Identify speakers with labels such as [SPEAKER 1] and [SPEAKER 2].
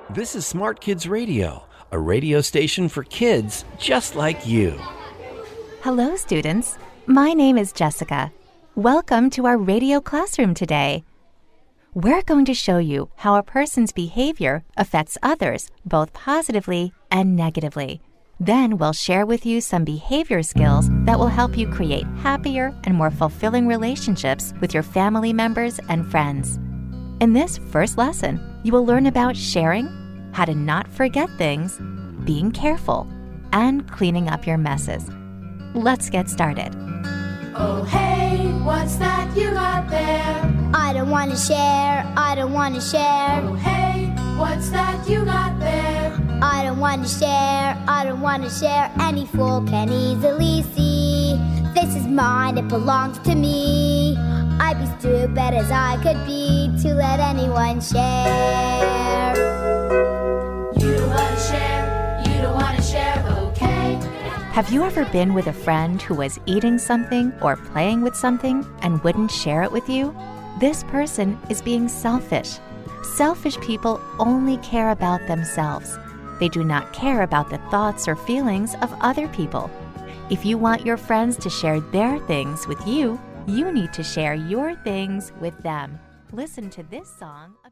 [SPEAKER 1] This is Smart Kids Radio, a radio station for kids just like you.
[SPEAKER 2] Hello, students. My name is Jessica. Welcome to our radio classroom today. We're going to show you how a person's behavior affects others, both positively and negatively. Then we'll share with you some behavior skills that will help you create happier and more fulfilling relationships with your family members and friends. In this first lesson, you will learn about sharing, how to not forget things, being careful, and cleaning up your messes. Let's get started.
[SPEAKER 3] Oh, hey, what's that you got there?
[SPEAKER 4] I don't want to share, I don't want to share.
[SPEAKER 3] Oh, hey, what's that you got there?
[SPEAKER 4] I don't want to share, I don't want to share. Any fool can easily see. This is mine, it belongs to me. I'd be stupid as I could be to let anyone share.
[SPEAKER 3] You don't want to share, you don't want to share, okay?
[SPEAKER 2] Have you ever been with a friend who was eating something or playing with something and wouldn't share it with you? This person is being selfish. Selfish people only care about themselves. They do not care about the thoughts or feelings of other people. If you want your friends to share their things with you, you need to share your things with them. Listen to this song.